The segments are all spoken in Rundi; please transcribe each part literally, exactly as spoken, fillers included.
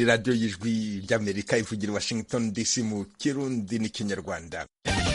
ni radiyo y'ijwi ry'Amerika ivugira i Washington D C mu Kirundi n'ikinyarwanda.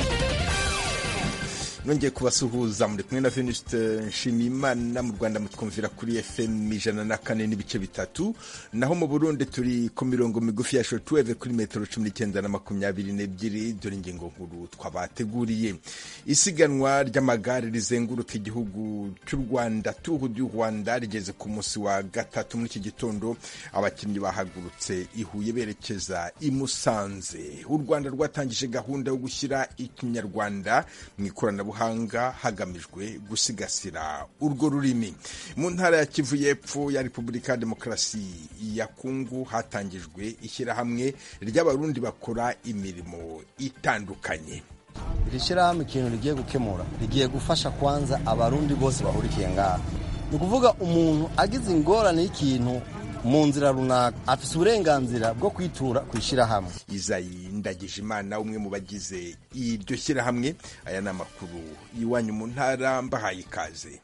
Nongeye kubasuhuza muri kumwe na Venuste Nshimiyimana. Mu Rwanda mutwumvira kuri F M ijana na kane n'ibice bitatu, naho mu Burundi turi ku mirongo migufi ya shortwave kuri metero cumi n'icyenda na makumyabiri n'ebyiri. Dore ingingo nkuru twabateguriye. Isiganwa ry'amagare rizenguruka igihugu cy'u Rwanda, Tour du Rwanda, rigeze ku munsi wa gatatu. Muri iki gitondo abakinnyi bahagurutse i Huye berekeza i Musanze. U Rwanda rwatangije gahunda yo gushyira ikinyarwanda mu ikoranabuhanga hanga hagamijwe gusigasira urwo rurimi. Mu ntara ya Kivu y'Epfo ya Repubulika ya Demokarasi ya Kongo hatangijwe ishyirahamwe ry'abarundi bakora imirimo itandukanye. Iri shyirahamwe ikintu rigiye gukemura, rigiye gufasha kwanza abarundi bose bahurikiye ngaha. Ni ukuvuga umuntu agize ingorane y'ikintu mu nzira runaka afise uburenganzira bwo kwitura kwishyirahamwe. Izayi Ndagijimana, umwe mu bagize iryo shyirahamwe. Aya ni amakuru iwanyu mu ntara, mbahaye ikaze.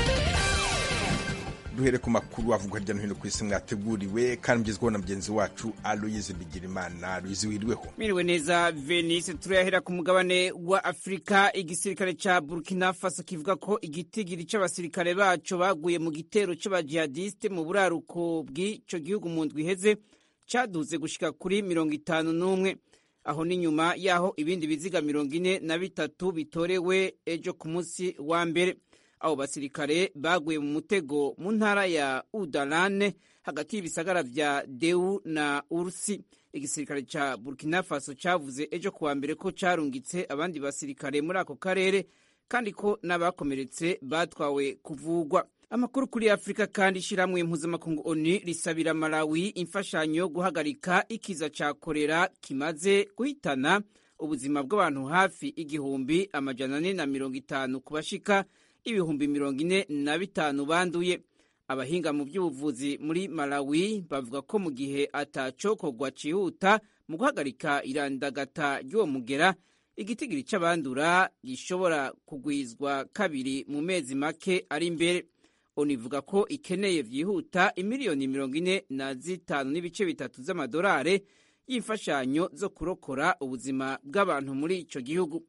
Duhere ku makuru avugwa hirya no hino ku isi mwateguriwe kandi mugezweho na mugenzi wacu Aloyize Bigirimana. Aloyize, wiriweho? Miriwe neza Venice. Turahera ku mugabane wa Afrika. Igisirikare ca Burkina Faso kivuga ko igitigiri c'abasirikare baco baguye mu gitero c'abajihadiste mu buraruko bw'ico gihugu mu ndwi iheze caduze gushika kuri mirongo itanu n'umwe. Aho ni nyuma yaho ibindi biziga mirongo ine na bitatu bitorewe ejo ku munsi wa mbere. Abo basirikare baguye mu mutego mu ntara ya Udalane hagati y'ibisagara vya Deu na Ursi. Igisirikare ca Burkina Faso cavuze ejo kuwa mbere ko carungitse abandi basirikare muri ako karere kandi ko n'abakomeretse batwawe kuvugwa. Amakuru kuri Afrika kandi, ishiramwe mpuzamakungu O N U risabira Malawi imfashanyo yo guhagarika ikiza ca kolera kimaze guhitana ubuzima bw'abantu hafi igihumbi amajana ane na mirongo itanu ku bashika ibihumbi mirongo ine na bitanu banduye. Abahinga mu by'ubuvuzi muri Malawi bavuga ko mu gihe atacokorwa cihuta mu guhagarika irandagata ry'uwo mugera, igitigiri c'abandura gishobora kugwizwa kabiri mu mezi make ari imbere. Oni ivuga ko ikeneye vyihuta imiliyoni mirongo ine na zitanu n'ibice bitatu z'amadolari y'imfashanyo zo kurokora ubuzima bw'abantu muri ico gihugu.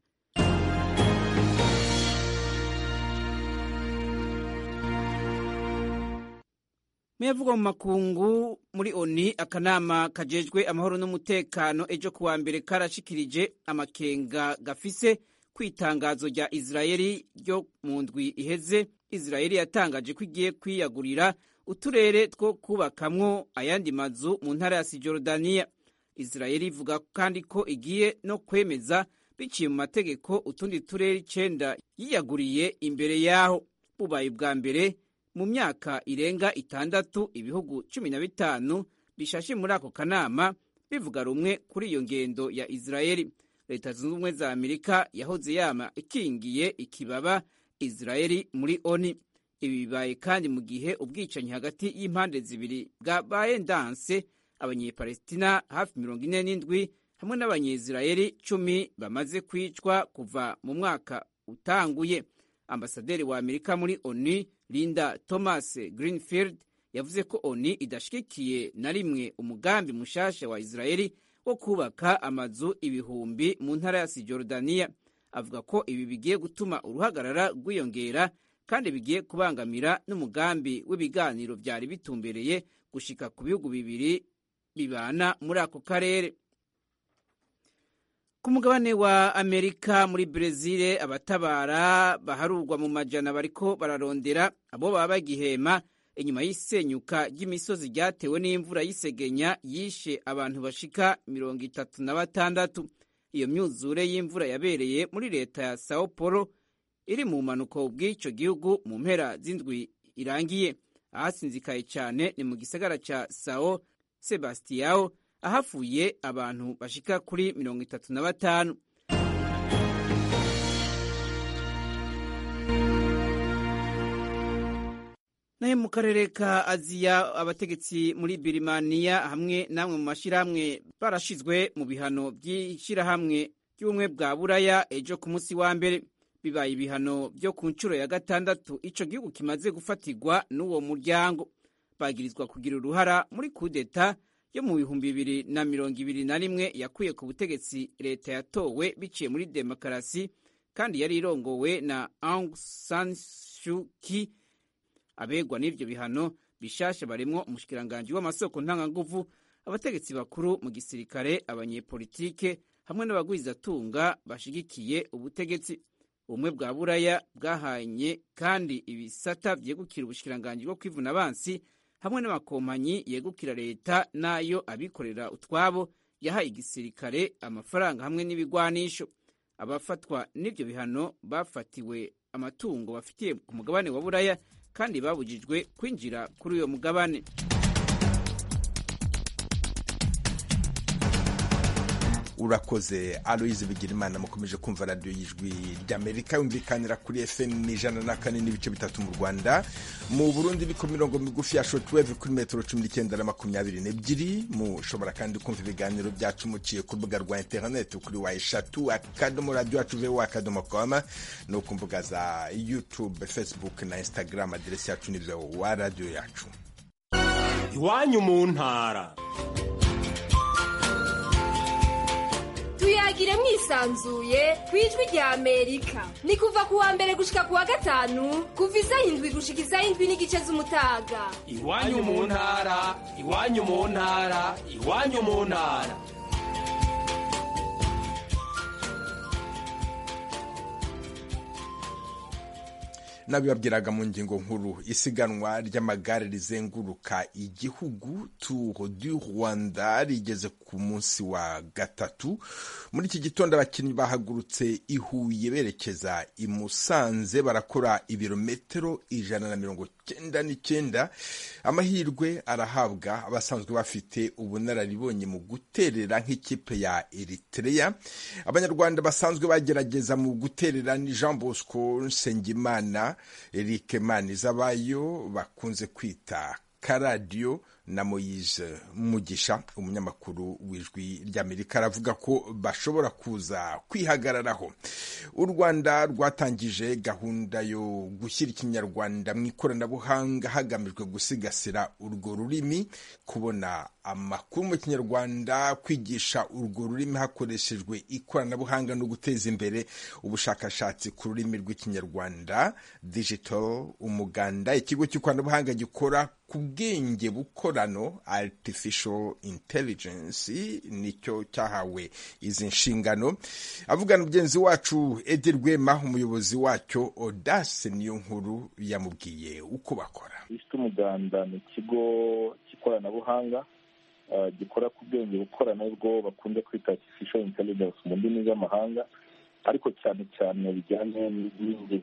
Meyavugwa mu makungu muri O N U, akanama kajejwe amahoro n'umutekano ejo kuwa mbere karashikirije amakenga gafise kwitangazo rya Israeli ryo mu ndwi iheze. Israeli yatangaje ko igiye kwiyagurira uturere two kubakamwo ayandi mazu mu ntara ya Cisjordania. Israeli ivuga kandi ko igiye no kwemeza biciye mu mategeko utundi turere icenda yiyaguriye imbere yaho. Bubaye bwa mbere mu myaka irenga itandatu ibihugu cumi na bitanu bishashe muri ako kanama bivuga rumwe kuri iyo ngendo ya Israeli. Leta Zunze Ubumwe za Amerika yahoze yama ikingiye ikibaba Israeli muri O N U. Ibi bibaye kandi mu gihe ubwicanyi hagati y'impande zibiri bwabaye ndanse. Abanyepalestina hafi mirongo ine n'indwi hamwe n'abanyezirayeli cumi bamaze kwicwa kuva mu mwaka utanguye. Ambasaderi wa Amerika muri O N U Linda Thomas Greenfield yavuze ko O N U idashigikiye na rimwe umugambi mushasha wa Israeli wo kubaka amazu ibihumbi mu ntara ya Cisjordania. Avuga ko ibi bigiye gutuma uruhagarara rwiyongera kandi bigiye kubangamira n'umugambi w'ibiganiro byari bitumbereye gushika ku bihugu bibiri bibana muri ako karere. Ku mugabane wa Amerika, muri Brezil, abatabara baharurwa mu majana bariko bararondera abo baba bagihema inyuma y'isenyuka ry'imisozi ryatewe n'imvura y'isegenya yishe abantu bashika mirongo itatu na batandatu. Iyo myuzure y'imvura yabereye muri leta ya Sao Paulo iri mu manuko bw'ico gihugu mu mpera z'indwi irangiye. Ahasinzikaye cyane ni mu gisagara ca Sao Sebastião, ahafuye abantu bashika kuri mirongo itatu na batanu. Nahe mu karere ka Aziya, abategetsi muri Birimaniya hamwe namwe mu mashirahamwe barashizwe mu bihano by'ishirahamwe ry'ubumwe bwa Buraya ejo ku munsi wa mbere. Bibaye ibihano byo ku nshuro ya gatandatu ico gihugu kimaze gufatirwa n'uwo muryango. Bagirizwa kugira uruhara muri kudeta yo mu bihumbi bibiri na mirongo ibiri na rimwe yakuye ku butegetsi leta yatowe biciye muri demokarasi kandi yari irongowe na Aung San Suu Kyi. Abegwa n'ivyo bihano bishasha barimwo umushikiranganji w'amasoko ntanganguvu, abategetsi bakuru mu gisirikare, abanyepolitike hamwe n'abagwizatunga bashigikiye ubutegetsi. Ubumwe bwa Buraya bwahanye kandi ibisata vyegukira ubushikiranganji bwo kwivuna abansi hamwe n'amakompanyi yegukira leta nayo abikorera utwabo yahaye igisirikare amafaranga hamwe n'ibigwanisho. Abafatwa n'ivyo bihano bafatiwe amatungo bafitiye ku mugabane wa Buraya kandi babujijwe kwinjira kuri uyo mugabane. Urakoze Aloise Bigirimana. Mukomeje kumva radio y'Ijwi ry'Amerika yumvikanira kuri F M ijana na kane n'ibice bitatu mu Rwanda, mu Burundi biko mirongo migufi ya shortwave kuri metero cumi n'icyenda na makumyabiri n'ebyiri. Mushobora kandi kumva ibiganiro byacu muciye ku rubuga rwa internet kuri wa eshatu akadomo radio yacu voa akadomo com no ku mbuga za YouTube, Facebook na Instagram. Aderesi yacu ni voa radio yacu. Iwanyu mu ntara. Tuyagire mwisanzuye kwijwi rya Amerika. Ni kuva kuwa mbere gushika kuwa gatanu kuva isaha indwi gushika isaha indwi n'igice z'umutaga. Iwanyu mu ntara, iwanyu mu ntara, iwanyu mu ntara. Nabibabwiraga mu ngingo nkuru, isiganwa ry'amagare rizenguruka igihugu Tour du Rwanda rigeze ku munsi wa gatatu. Muri iki gitondo abakinnyi bahagurutse i Huye berekeza i Musanze, barakora ibirometero ijana na mirongo cyenda n'icyenda. Amahirwe arahabwa abasanzwe bafite ubunararibonye mu guterera nk'ikipe ya Eritrea. Abanyarwanda basanzwe bagerageza mu guterera ni Jean Bosco Nsengimana, Eric Manizabayo bakunze kwita Karadio, na Moise Mugisha umunyamakuru w'Ijwi ry'Amerika aravuga ko bashobora kuza kwihagararaho. U Rwanda rwatangije gahunda yo gushyira ikinyarwanda mu ikoranabuhanga hagamijwe gusigasira urwo rurimi, kubona amakuru mu kinyarwanda, kwigisha urwo rurimi hakoreshejwe ikoranabuhanga no guteza imbere ubushakashatsi ku rurimi rw'ikinyarwanda. Digital Umuganda, ikigo cy'ikoranabuhanga gikora ku bwenge bukorano artificial intelligence, nicyo cyahawe izi nshingano. Avugana mugenzi wacu Edi Rwema, umuyobozi wacyo Audace niyo nkuru yamubwiye uko bakora. Digital Umuganda ni ikigo cy'ikoranabuhanga uh, gikora ku bwenge bukorano bwo bakunze kwita artificial intelligence mu ndimi z'amahanga, ariko cyane cyane bijyanye n'indimi.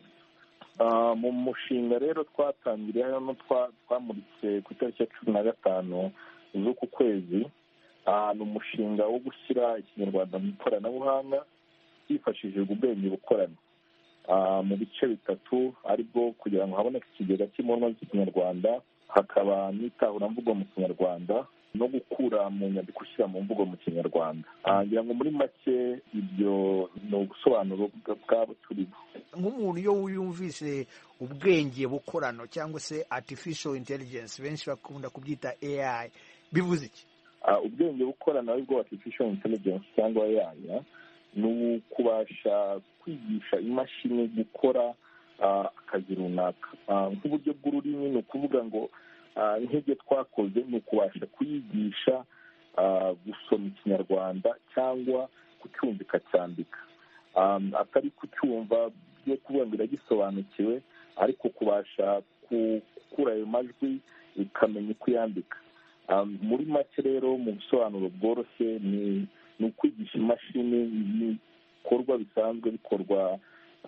Uh, mu mushinga rero twatangiriye hano twamuritse ku itariki ya cumi na gatanu z'uku kwezi. Uh, ni umushinga wo gushyira ikinyarwanda mu ikoranabuhanga hifashishijwe ubwenge bukorano uh, mu bice bitatu, aribwo kugira ngo haboneke ikigega cy'impunwa z'ikinyarwanda, hakaba n'itahuramvugo mu kinyarwanda, no gukura mu nyandiko ushyira mu mvugo mu kinyarwanda. ngira ngo muri make ibyo ni ubusobanuro bwabo turimo. Nk'umuntu iyo wiyumvise ubwenge bukorano cyangwa se artificial intelligence, benshi bakunda kubyita A I, bivuze iki? Ubwenge bukorano aribwo artificial intelligence cyangwa A I ni ukubasha kwigisha imashini gukora akazi runaka. Nk'uburyo bw'ururimi ni ukuvuga ngo nk'ibyo twakoze ni ukubasha kuyigisha gusoma ikinyarwanda cyangwa kucyumva ikacyandika, atari kucyumva byo kuvuga ngo iragisobanukiwe, ariko kubasha gukura ayo majwi ikamenya uko yandika. Muri make rero mu busobanuro bworoshye ni ukwigisha imashini ibikorwa bisanzwe bikorwa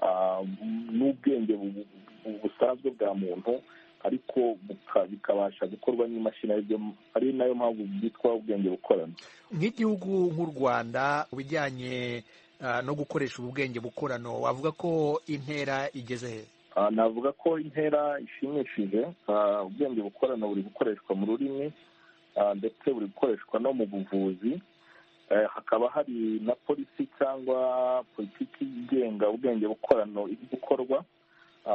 n'ubwenge busanzwe bwa muntu, ariko bikabasha gukorwa n'imashini, ari nayo mpamvu byitwa ubwenge bukorano. Nk'igihugu nk'u Rwanda bijyanye no gukoresha ubu bwenge bukorano, wavuga ko intera igeze he? Navuga ko intera ishimishije. Ubwenge bukorano buri gukoreshwa mu rurimi ndetse buri gukoreshwa no mu buvuzi. Hakaba hari na polisi cyangwa politiki igenga ubwenge bukorano iri gukorwa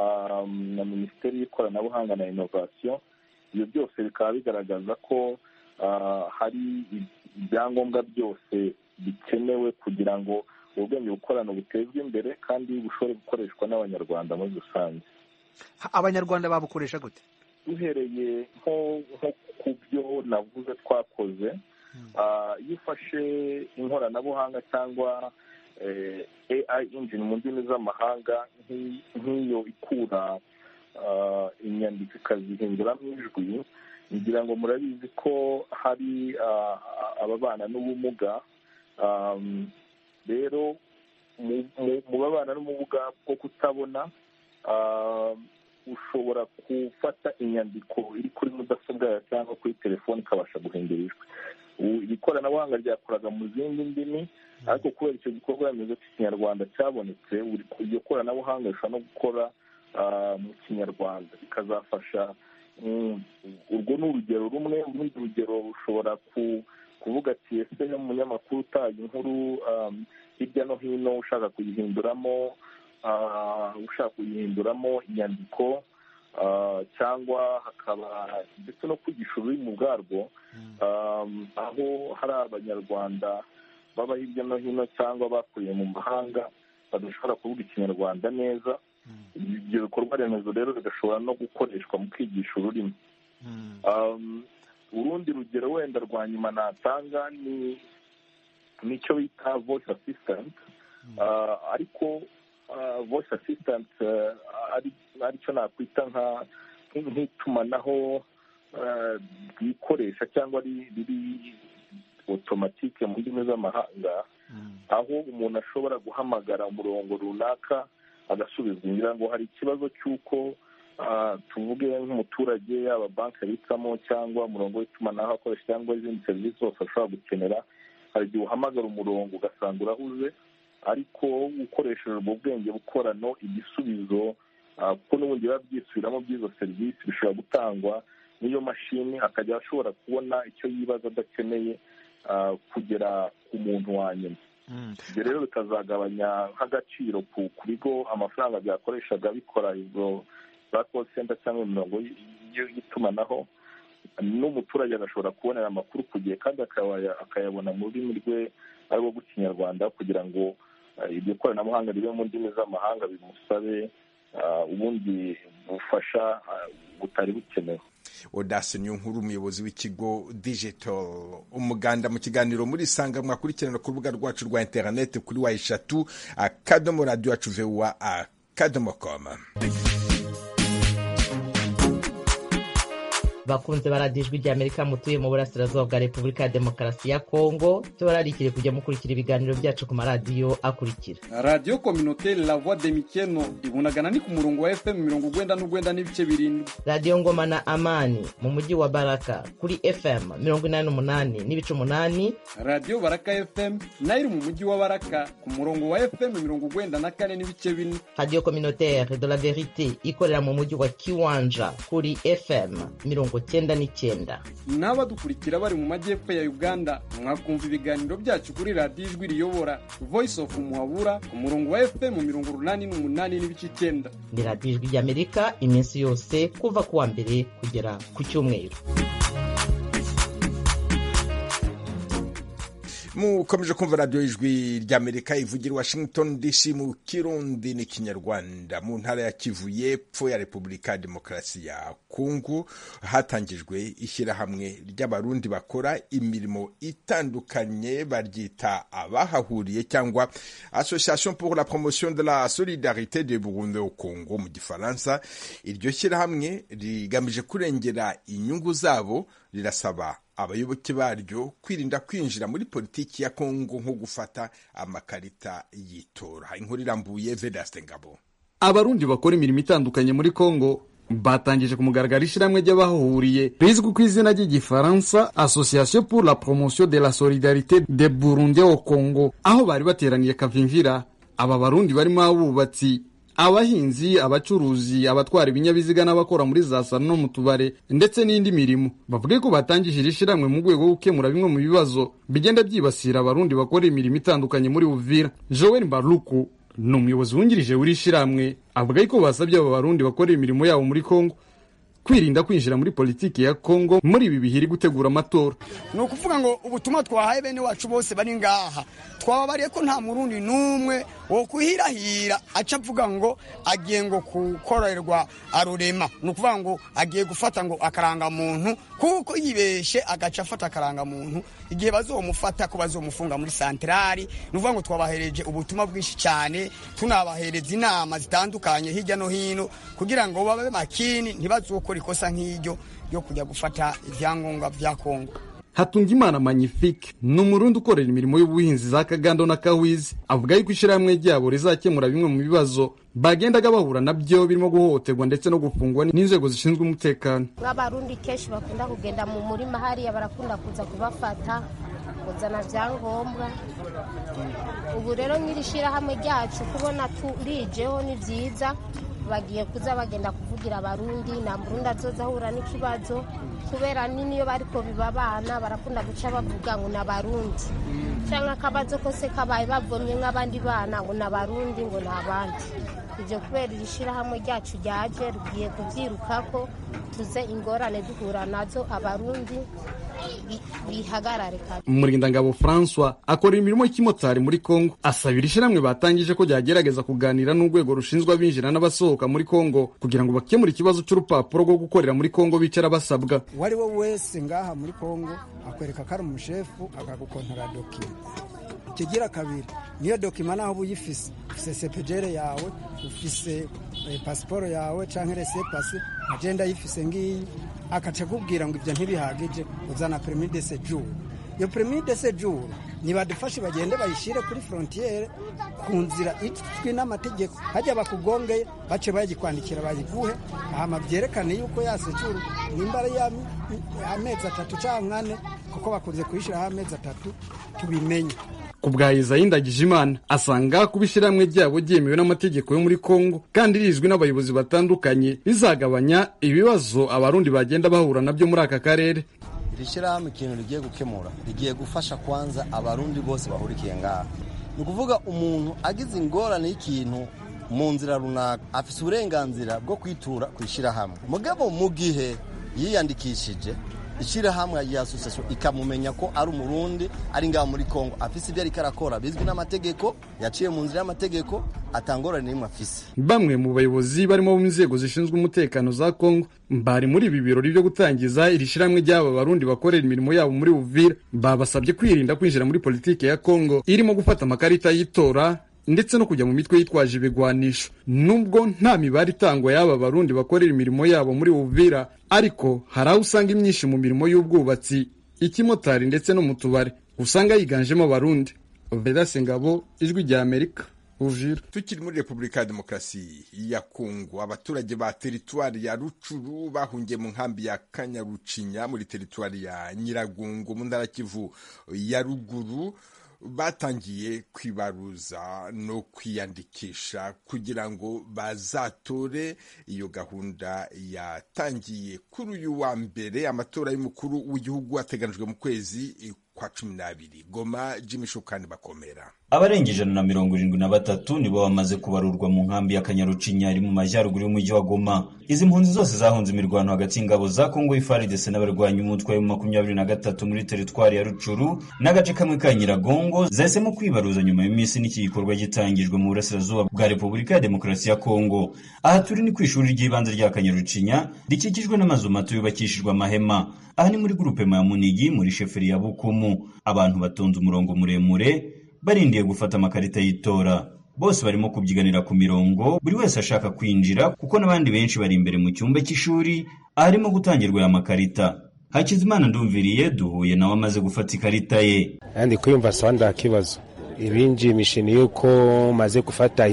na Minisiteri y'Ikoranabuhanga na Innovation. Ibyo byose bikaba bigaragaza ko hari ibyangombwa byose bikenewe kugira ngo ubwenge bukorano butezwe imbere kandi bushobore gukoreshwa n'abanyarwanda muri rusange. Abanyarwanda babukoresha gute? Duhereye nko ku byo navuze twakoze, iyo ufashe inkoranabuhanga cyangwa A I engine mu ndimi z'amahanga nk'iyo ikura inyandiko ikazihinduramo ijwi, ngira ngo murabizi ko hari ababana n'ubumuga. Rero mu babana n'ubumuga bwo kutabona ushobora gufata inyandiko iri kuri mudasobwa yawe cyangwa kuri telefoni ikabasha guhindura ijwi. Iri koranabuhanga ryakoraga mu zindi ndimi, ariko kubera icyo gikorwa remezo cy'ikinyarwanda cyabonetse, iryo koranabuhanga rishobora no gukora mu kinyarwanda bikazafasha. Urwo ni urugero rumwe. Urundi rugero ushobora kuvuga ati ese umunyamakuru utaye inkuru hirya no hino ushaka kuyihinduramo ushaka kuyihinduramo inyandiko, cyangwa hakaba ndetse no kwigisha ururimi ubwarwo, aho hari abanyarwanda baba hirya no hino cyangwa bakuriye mu mahanga badashobora kuvuga ikinyarwanda neza. Ibyo bikorwa remezo rero bigashobora no gukoreshwa mu kwigisha ururimi. Urundi rugero wenda rwa nyuma natanga ni nicyo bita voice assistant, ariko voice assistant aricyo nakwita nk'itumanaho ryikoresha cyangwa riri otomatike mu ndimi z'amahanga, aho umuntu ashobora guhamagara umurongo runaka agasubizwa. Ngira ngo hari ikibazo cy'uko tuvuge nk'umuturage yaba banki abitsamo cyangwa umurongo w'itumanaho akoresha cyangwa izindi serivisi zose ashobora gukenera, hari igihe uhamagara umurongo ugasanga urahuze, ariko ukoresheje ubwo bwenge bukorano igisubizo, kuko n'ubundi biba byisubiramo by'izo serivisi, bishobora gutangwa n'iyo mashini, akajya ashobora kubona icyo yibaza adakeneye kugera ku muntu wa nyuma. ibyo rero bikazagabanya nk'agaciro ku bigo amafaranga byakoreshaga bikora izo za call center cyangwa imirongo y'itumanaho, n'umuturage agashobora kubonera amakuru ku gihe kandi akayabona mu rurimi rwe ari rwo rw'ikinyarwanda, kugira ngo iryo koranabuhanga ribe mu ndimi z'amahanga bimusabe ubundi bufasha butari bukenewe. Audace Niyonkuru, umuyobozi w'ikigo Digital Umuganda, mu kiganiro muri Sanga mwakurikirana ku rubuga rwacu rwa internet kuri wa eshatu akadomo radio yacu voa akadomo com. bakunze baradijwe rya Amerika mutuye mu burasirazuba bwa Repubulika ya Demokarasi ya Kongo, tubararikire kujya mukurikira ibiganiro byacu ku maradiyo akurikira: Radio Communautaire La Voix de Mikeno ibunagana ni ku murongo wa F M mirongo urwenda n'urwenda n'ibice birindwi, Radio Ngoma na Amani mu mujyi wa Baraka kuri F M mirongo inani n'umunani n'ibice umunani, Radio Baraka F M nayo mu mujyi wa Baraka ku murongo wa F M mirongo urwenda na kane n'ibice bine, Radio Communautaire de la Verite ikorera mu mujyi wa Kiwanja kuri F M mirongo cyenda n'icyenda. N'abadukurikira bari mu majyepfo ya Uganda mwakumva ibiganiro byacu kuri Radio Ijwi Riyobora Voice of Muhabura ku murongo wa F M mirongo urunani n'umunani n'ibice icyenda. Ni Radio Ijwi ry'Amerika iminsi yose kuva ku wa mbere kugera ku cyumweru. Mukomeje kumva Radio Ijwi ry'Amerika ivugira Washington D C mu Kirundi n'ikinyarwanda. Mu ntara ya Kivu y'Epfo ya Repubulika ya Demokarasi ya Kongo hatangijwe ishyirahamwe ry'abarundi bakora imirimo itandukanye, baryita abahahuriye cyangwa Association pour la promotion de la solidarité de Burundi au Congo mu Gifaransa. Iryo shyirahamwe rigamije kurengera inyungu zabo, rirasaba abayoboke baryo kwirinda kwinjira muri politiki ya Kongo nko gufata amakarita y'itora. Inkuru irambuye Vedaste Ngabo. Abarundi bakora imirimo itandukanye muri Kongo batangije ku mugaragaro ishyirahamwe ry'abahuriye rizwi ku izina ry'igifaransa Association pour la promotion de la solidarité de Burundi au Congo, aho bari bateraniye Kavimvira. Aba barundi barimo abubatsi, abahinzi, abacuruzi, abatwara ibinyabiziga n'abakora muri za salo no mu tubare ndetse n'indi mirimo. Bavuga ko batangije ishyirahamwe mu rwego rwo gukemura bimwe mu bibazo bigenda byibasira abarundi bakora imirimo itandukanye muri Uvira. Joel Mbaruku ni umuyobozi wungirije w'iri shyirahamwe, avuga ko basabye aba barundi bakora imirimo yabo muri Kongo kwirinda kwinjira muri politiki ya Kongo muri ibi bihiri gutegura amatora. Ni ukuvuga ngo ubutumwa twahaye bene wacu bose bari ngaha twababariye ko nta murundi numwe wo kuhirahira aca avuga ngo agiye ngo kukorerwa arurema. Ni ukuvuga ngo agiye gufata ngo akaranga muntu kuko yibeshe agaca afata akaranga muntu igihe bazomufata ko bazomufunga muri santrali. Ni ukuvuga ngo twabahereje ubutumwa bwinshi cyane, tunabahereza inama zitandukanye hirya no hino kugira ngo babe makini ntibazokora ikosa nk'iryo yo kujya gufata ibyangombwa vya Kongo. Hatungimana Magnifique ni umurundi ukorera imirimo y'ubuhinzi za Kagando na Kawizi, avuga yuko ishyirahamwe ryabo rizakemura bimwe mu bibazo bagendaga bahura nabyo birimo guhohoterwa ndetse no gufungwa n'inzego zishinzwe umutekano. Nk'abarundi kenshi bakunda kugenda mu murima hariya barakunda kuza kubafata kuzana byangombwa. Ubu rero nk'iri shyirahamwe ryacu kubona turijeho ni byiza, bagiye kuza bagenda kuvugira abarundi na murundi azoza ahura n'ikibazo kubera nini iyo bariko bibabana barakunda guca bavuga ngo n'abarundi cyangwa akabazo kose kabaye bavomye nk'abandi bana ngo n'abarundi ngo n'abandi. Ivyo kubera irishirahamwe ryacu ryaje rugiye kuvyirukako tuze ingorane duhura nazo abarundi bihagarare. Murindangabo François akora imirimo y'ikimotari muri Kongo, asabira ishiramwe batangije ko ryagerageza kuganira n'urwego rushinzwe abinjira n'abasohoka muri Kongo kugira ngo bakemure ikibazo cy'urupapuro rwo gukorera muri Kongo bicara basabwa. Wari wo wese ngaha muri Kongo akwereka kari umushefu akagukontora document. Kigira kabiri niyo document naho buyifise ufise C P G R yawe ufise eh, passport yawe canke laissez-passer agenda yifise ngiyi akaca kubwira ngo ivyo ntibihagije uzana permis de séjour. Yo permis de séjour nibadufashe bagende bayishire kuri frontiere ku nzira itwi n'amategeko hajya bakugongeye bace bayikwandikira bayiguhe ahama byerekane yuko ya séjour nimbara ya amezi atatu canke ane kuko bakunze kuyishira amezi atatu tubimenye. Kubwa Isayi Ndagijimana asanga kubishiramwe ryabo ryemewe n'amategeko yo muri Kongo kandi rizwi n'abayobozi batandukanye bizagabanya ibibazo abarundi bagenda bahura nabyo muri aka karere. Irishirahamwe ikintu rigiye gukemura rigiye gufasha kwanza abarundi bose bahurikiye ngaha. Ni kuvuga umuntu agize ingorane y'ikintu mu nzira runaka afise uburenganzira bwo kwitura kwishirahamwe. Mugabo mu gihe yiyandikishije ishirahamwe ya association ikamumenya ko ari umurundi ari ngaho muri Kongo afise ibyo ariko arakora bizwi n'amategeko yaciye mu nzira y'amategeko atangorane n'imwe afise. Bamwe mu bayobozi barimo mu nzego zishinzwe umutekano za Kongo bari muri ibi birori byo gutangiza irishiramwe ry'aba barundi bakorera imirimo yabo muri Uvira, babasabye kwirinda kwinjira muri politike ya Kongo irimo gufata amakarita y'itora ndetse no kujya mu mitwe yitwaje ibigwanisho. Nubwo nta mibare itangwa y'aba barundi bakorera imirimo yabo muri Uvira, ariko hari aho usanga imyinshi mu mirimo y'ubwubatsi, ikimotari ndetse no mu tubare usanga yiganjemo abarundi. Vedaste Ngabo, Ijwi rya Amerika, Uvira. Tukiri muri Republika ya Demokarasi ya Kongo, abaturage ba teritwari ya Rucuru bahungiye mu nkambi ya Kanyarucinya muri teritwari ya Nyiragongo mu ntara Kivu ya ruguru batangiye kwibaruza no kwiyandikisha kugira ngo bazatore. Iyo gahunda yatangiye kuri uyu wa mbere. Amatora y'umukuru w'igihugu ateganijwe mu kwezi kwa cumi n'abiri. Goma, Jimmy Shukani Bakomera. Abarenga ijana na mirongo irindwi na batatu nibo bamaze kubarurwa mu nkambi ya Kanyarucinya iri mu majyaruguru y'umujyi wa Goma. Izi mpunzi zose zahunze imirwano hagati y'ingabo za Kongo F A R D C n'abarwanyi umutwe wa makumyabiri na gatatu muri teritwari ya Rucuru n'agace kamwe ka Nyiragongo zahisemo kwibaruza nyuma y'iminsi n'iki gikorwa gitangijwe mu burasirazuba bwa Repubulika ya Demokarasi ya Kongo. Aha turi ni ku ishuri ry'ibanze rya Kanyarucinya rikikijwe n'amazu mato yubakishijwe amahema. Aha ni muri grupe ya Munigi muri sheferi ya Bukumu. Abantu batonze umurongo muremure barindiye gufata amakarita y'itora. Bose barimo kubyiganira ku mirongo, buri wese ashaka kwinjira kuko n'abandi benshi bari imbere mu cyumba cy'ishuri arimo gutangirwa ya makarita. Hakizimana Ndumviriye duhuye nawe amaze gufata ikarita ye. Kandi kwiyumva sanda kibazo ibinji imishini yuko maze gufata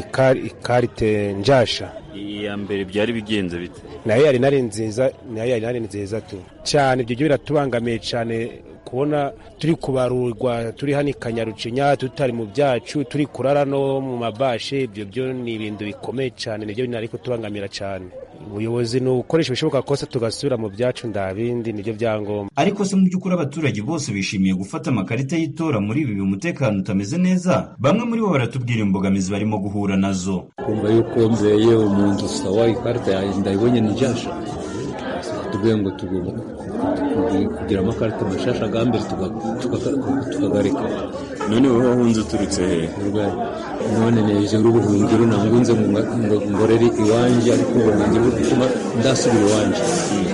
ikarite njasha. Iya mbere byari bigenze bite? Nayo yari nari nziza, nayo yari nari nziza tu. Cyane ibyo biratubangamiye cyane kubona turi kubarurwa turi hani Kanyarucinya tutari mu byacu turi kurara no mu mabashe. Ibyo byo ni ibintu bikomeye cyane, nibyo binari kutubangamira cyane. Ubuyobozi no ukoresha bishoboka kose tugasubira mu byacu ndabindi nibyo byangomba. Ariko se mu by'ukuri abaturage bose bishimiye gufata amakarita y'itora muri ibi umutekano utameze neza. Bamwe muri bo baratubwira imbogamizi barimo guhura nazo. Kumva yuko nzeye umuntu sawa ikarita ndayibonye nijasha tuvuye ngo tugomba kugira amakarita mashasha agambere tukagareka. None wowe wahunze uturutse he? None neje urubuhungiro nangunze ngorere iwanje ariko ubonye gutuma ndasubira iwanje.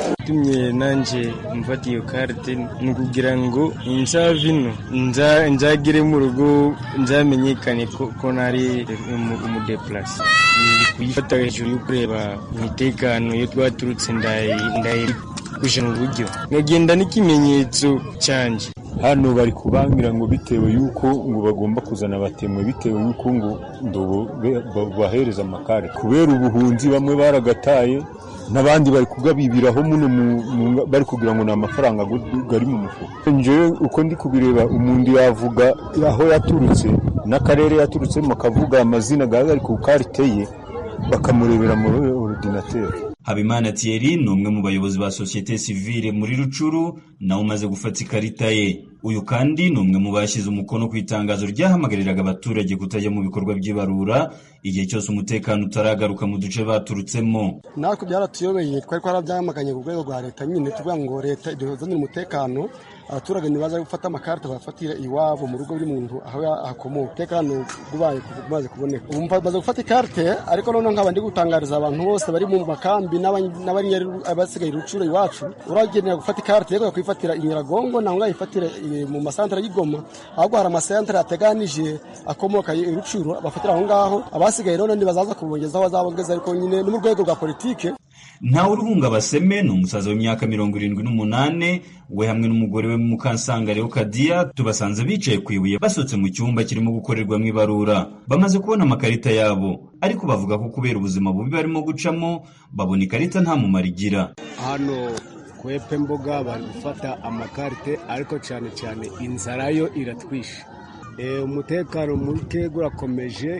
Tumye nanje mfata iyo carte ni kugira ngo insavino nza nzagire mu rugo nzamenyekane ko, ko nari mu deplace. Kuyifata hejuru yo kureba umutekano yo twaturutse ndayi ndayi kuje mu buryo ngagenda n'ikimenyetso cyanje. Hano bari kubangira ngo bitewe yuko ngo bagomba kuzana abatemwe bitewe yuko ngo ndobo bahereza amakare kubera ubuhunzi bamwe baragataye n'abandi bari kugabibiraho muno bari kugira ngo n'amafaranga gari mu mufuka. Nje uko ndi kubireba umuntu yavuga aho yaturutse n'akarere yaturutse mu kavuga amazina gari ku karite ye bakamurebera mu ordinateur. Habimana Thierry ni umwe mu bayobozi ba societe civile muri Rucuru nawe umaze gufata ikarita ye. Uyu kandi ni umwe mu bashyize umukono ku itangazo ryahamagariraga abaturage kutajya mu bikorwa by'ibarura igihe cyose umutekano utaragaruka mu duce baturutsemo. Natwe byaratuyobeye twari twarabyamaganye ku rwego rwa leta nyine tuvuga ngo leta iduzanire umutekano, abaturage nibaza gufata amakarita bafatira iwabo mu rugo bw'umuntu aho akomoka, umutekano gubaye kumaze kuboneka. Ubu baza gufata ikarita ariko none nk'abandi gutangariza abantu bose bari mu makambi n'abari abasigaye Rucuru iwacu uragenera gufata ikarita yego kwifatira inyiragongo nangwa yifatira mu masantere y'Igoma, ahubwo hari amasantere ateganije akomoka Rucuru bafatira aho ngaho, abasigaye rero ndibazaza kubongezaho bazabongeza ariko nyine no mu rwego rwa politike. Ntawe Uruhunga Baseme ni umusaza w'imyaka mirongo irindwi n'umunane we hamwe n'umugore we Mukansanga Leocadia tubasanze bicaye ku ibuye basotse mu cyumba kirimo gukorerwa mu ibarura. Bamaze kubona amakarita yabo ariko bavuga ko kubera ubuzima bubi barimo gucamo babona ikarita nta mumaro igira. Hano kwepe mboga bari gufata amakarite ariko cyane cyane inzara yo iratwisha. E, umutekano muke gurakomeje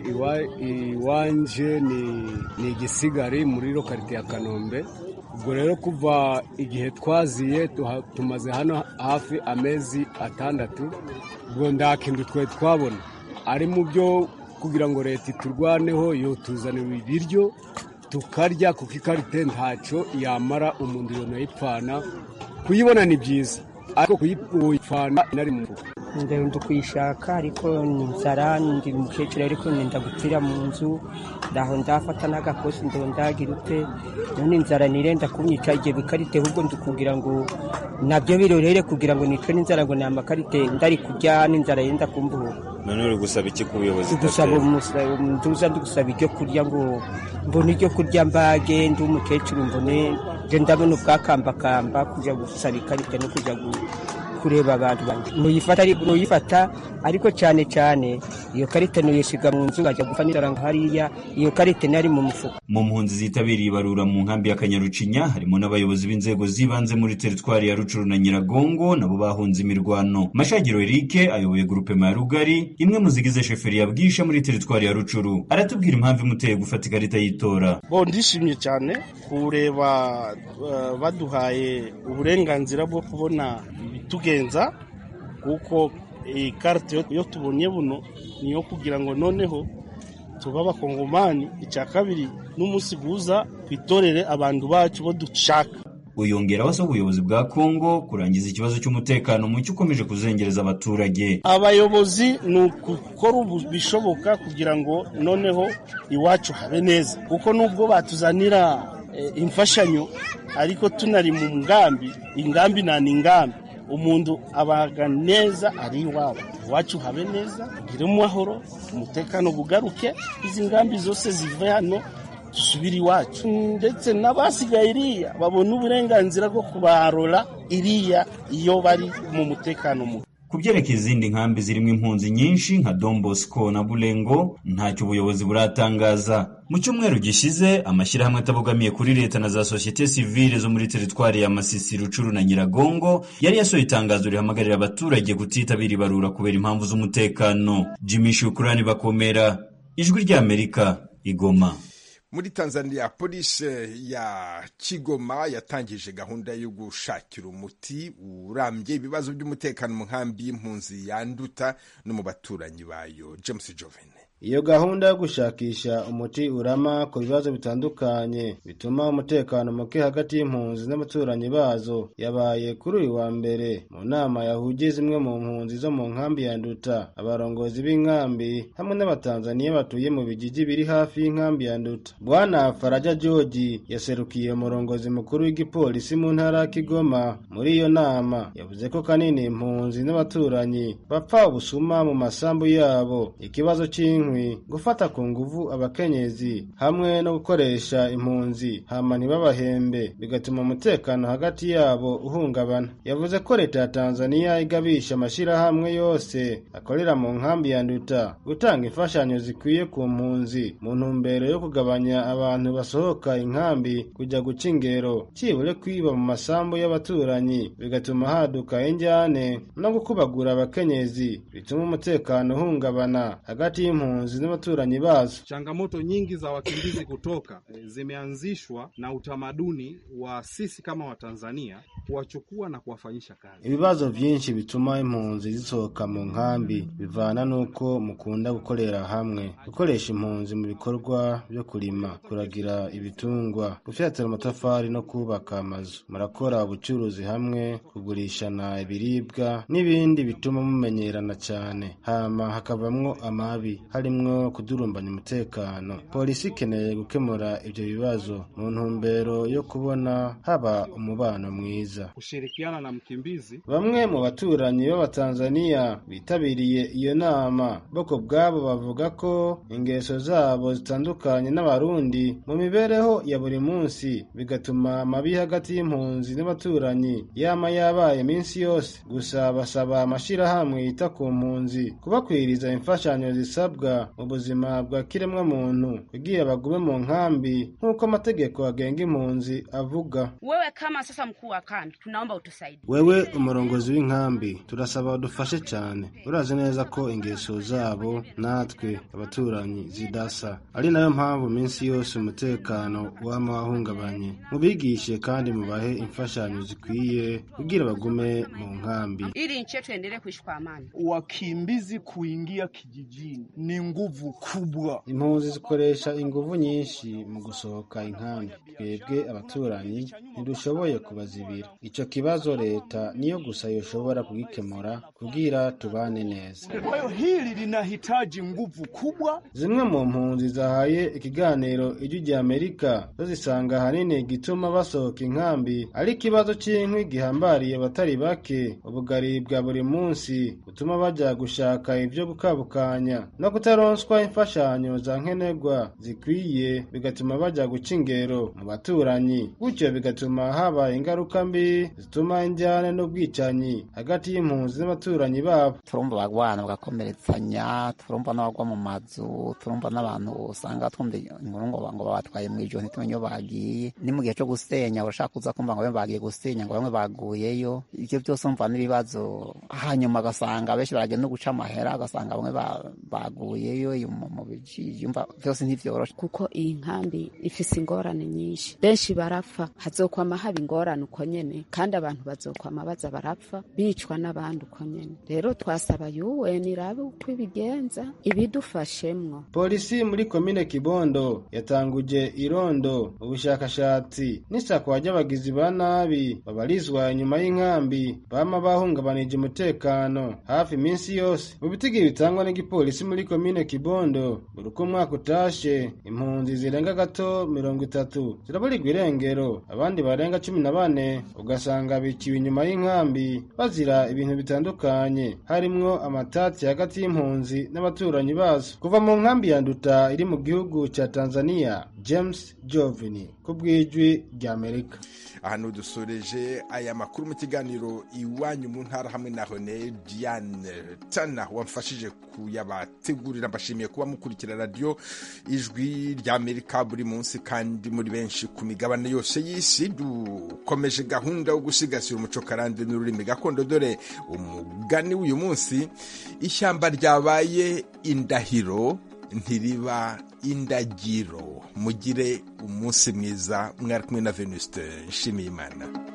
iwanje ni ni igisigari muri lokalite ya Kanombe. Ubwo rero kuva igihe twaziye tumaze hano hafi amezi atandatu, ubwo ndakindu twe twabona ari mu byo kugira ngo leta iturwaneho yo tuzanira ibiryo tukarya kuko ikarite ntacyo yamara umuntu yonayipfana kuyibona ni byiza ariko kuyipfana nari mu mfuko. Ndenda kuyishaka ariko ni inzara ndi umukecuru ariko nenda gupfira mu nzu ndaho ndafata n'agakosi ndondagira ute none inzara nirenda kunyica igihe bikarite ahubwo ndikugira ngo nabyo birorere kugira ngo nitwe n'inzara ngo ni amakarite ndari kurya n'inzara yenda kumbuha. None uri gusaba iki ku buyobozi? Gusaba nduza ndugusaba ibyo kurya ngo mbone ibyo kurya mbage ndi umukecuru mbone ndabona ubwakambakamba kujya gusaba ikarite no kujya kureba abantu banje nuyifata ari nuyifata ariko cyane cyane iyo karite nuyishiga mu nzu ngajya gufanira ngo hariya iyo karite nari mu mufuko. Mu mpunzi zitabiriye ibarura mu nkambi ya Kanyarucinya harimo n'abayobozi b'inzego zibanze muri teritwari ya Rucuru na Nyiragongo nabo bahunze imirwano. Mashagiro Eric ayoboye groupe ya Rugari imwe mu zigize sheferi ya Bwisha muri teritwari ya Rucuru aratubwira impamvu imuteye gufata ikarita yitora. Bo ndishimye cyane kureba uh, baduhaye uburenganzira bwo kubona tugenza kuko ikarite yo tubonye buno niyo kugira ngo noneho tuba abakongomani. Icya kabiri n'umunsi guza twitorere abantu bacu bo dushaka. Uyongeraho se ubuyobozi bwa Kongo kurangiza ikibazo cy'umutekano mucyo ukomeje kuzengereza abaturage. Abayobozi ni ukukora bishoboka kugira ngo noneho iwacu habe neza kuko nubwo batuzanira e, imfashanyo ariko tunari mu ngambi ingambi na ningambi umuntu abaga neza ari iwabo iwacu habe neza ugire amahoro umutekano bugaruke izi ngambi zose zive hano dusubire iwacu ndetse n'abasigaye iriya babona uburenganzira bwo kubarora iriya iyo bari mu mutekano muke. Kubyerekeye izindi nkambi zirimo impunzi nyinshi nka Don Bosco na Bulengo ntacyo ubuyobozi buratangaza. Mu cyumweru gishize amashyirahamwe atabogamiye kuri leta na za societe civile zo muri teritwari ya Masisi, Rucuru na Nyiragongo yari yasohoye itangazo rihamagarira abaturage kutitabira ibarura kubera impamvu z'umutekano. Jimmy Shukrani Bakomera, Ijwi ry'Amerika, Igoma. Muri Tanzania polisi ya Kigoma yatangije gahunda yo gushakira umuti urambye ibibazo by'umutekano mu nkambi y'impunzi ya Nduta no mu baturanyi bayo. James Jovene. iyo gahunda yo gushakisha umuti urama ku bibazo bitandukanye bituma umutekano muke hagati y'impunzi n'abaturanyi bazo yabaye kuri uyu wa mbere mu nama yahuje zimwe mu mpunzi zo mu nkambi ya Nduta, abarongozi b'inkambi hamwe n'abatanzaniya batuye mu bijiji biri hafi y'inkambi ya Nduta. Bwana Faraja George yaserukiye umurongozi mukuru w'igipolisi mu ntara ya Kigoma. Muri iyo nama yavuze ko kanini impunzi n'abaturanyi bapfa ubusuma mu masambu yabo, ikibazo cy'inkwi, gufata ku nguvu abakenyezi hamwe no gukoresha impunzi hama ntibabahembe bigatuma umutekano hagati yabo uhungabana. Yavuze ko leta ya Tanzania igabisha amashirahamwe yose akorera mu nkambi ya Nduta gutanga imfashanyo zikwiye ku mpunzi mu ntumbero yo kugabanya abantu basohoka inkambi kujya guca ingero, cyibure kwiba mu masambu y'abaturanyi bigatuma haduka injyane no gukubagura abakenyezi bituma umutekano uhungabana hagati y'impunzi n'abaturanyi bazo. Changamoto nyingi za wakimbizi kutoka zimeanzishwa na utamaduni wa sisi kama Watanzania kuwachukua na kuwafanyisha kazi. Ibibazo byinshi bituma impunzi zisohoka mu nkambi bivana nuko mukunda gukorera hamwe, gukoresha impunzi mu bikorwa byo kurima, kuragira ibitungwa, gufyatira amatafari no kubaka amazu, murakora ubucuruzi hamwe, kugurishana ibiribwa n'ibindi bituma mumenyerana cyane, hama hakavamwo amabi harimwo kudurumbanya umutekano. Polisi ikeneye gukemura ibyo bibazo mu ntumbero yo kubona haba umubano mwiza, kushirikiana na mkimbizi. Bamwe mu baturanyi b'Abatanzania bitabiriye iyo nama boko bwabo bavuga ko ingeso zabo zitandukanye n'abarundi mu mibereho ya buri munsi bigatuma amabi hagati y'impunzi n'abaturanyi yama yabaye minsi yose. Gusa basaba amashirahamwe yita ku mpunzi kubakwiriza imfashanyo zisabwa mu buzima bwa kiremwa muntu kugira bagume mu nkambi nk'uko amategeko agenga impunzi avuga. Wewe kama sasa mkuu wa kambi tunaomba utusaidie. Wewe umurongozi w'inkambi turasaba udufashe cyane. Urazi neza ko ingeso zabo natwe abaturanyi zidasa, ari nayo mpamvu minsi yose umutekano wama wahungabanye. Mubigishe kandi mubahe imfashanyo zikwiye kugira bagume mu nkambi ili nchi yetu endelee kuishi kwa amani. Wakimbizi kuingia kijijini ni nguvu kubwa. Impunzi zikoresha inguvu nyinshi mu gusohoka inkambi. Twebwe abaturanyi ntidushoboye kubazibira. Ico kibazo leta niyo gusa yoshobora kugikemura kugira tubane neza. Kwa hiyo hili linahitaji nguvu kubwa. Zimwe mu mpunzi zahaye ikiganiro ijwi rya Amerika zo zisanga hanini gituma basohoka inkambi ari kibazo cy'inkwi gihambariye abatari bake, ubugari bwa buri munsi gutuma bajya gushaka ibyo gukabukanya no kutaronswa imfashanyo za nkenerwa zikwiye bigatuma bajya guca ingero mu baturanyi, gutyo bigatuma haba ingaruka mbi zituma injyane n'ubwicanyi hagati y'impunzi n'abaturanyi babo. Turumva bagwana bagakomeretsanya, turumva n'abagwa mu mazu, turumva n'abantu usanga twumva inkuru ngo ngo batwaye mu ijoro ntitumenye iyo bagiye. Ni mu gihe cyo gusenya urashaka kuza kumva ngo bagiye gusenya ngo bamwe baguyeyo. Ibyo byose umva n'ibibazo, hanyuma gasanga benshi baragenda no guca amahera, agasanga bamwe baguyeyo mu bijiji. Umva byose ntivyoroshe kuko iyi nkambi ifise ingorane nyinshi, benshi barapfa, hazokwama haba ingorane uko nyene kandi abantu bazokwama baza barapfa bicwa n'abandi uko nyene. Rero twasaba yuwe nirabe uko ibigenza ibidufashemwo. Polisi muri komine Kibondo yatanguje irondo ubushakashatsi n'isakwa ry'abagizi ba nabi babarizwa inyuma y'inkambi bama bahungabanije umutekano hafi minsi yose. Mu bitigi bitangwa n'igipolisi muri komine Kibondo uruko mwaka utashe impunzi zirenga gato mirongo itatu ziraburirwa irengero, abandi barenga cumi na bane ugasanga biciwe inyuma y'inkambi bazira ibintu bitandukanye harimwo amatati hagati y'impunzi n'abaturanyi bazo. Kuva mu nkambi ya Nduta iri mu gihugu ca Tanzania, James Jovini kubwijwi rya Amerika. Ahantu dusoreje aya makuru mu kiganiro iwanyu mu ntara hamwe na Hone Diane Tana wamfashije kuyabategurira. Mbashimiye kuba mukurikira radio ijwi rya Amerika buri munsi kandi muri benshi ku migabane yose y'isi. Dukomeje gahunda yo gusigasira umuco karande n'ururimi gakondo, dore umugani w'uyu munsi: ishyamba ryabaye indahiro ntiriba indagiro. Mugire umunsi mwiza. Mwari kumwe na Venuste Nshimiyimana.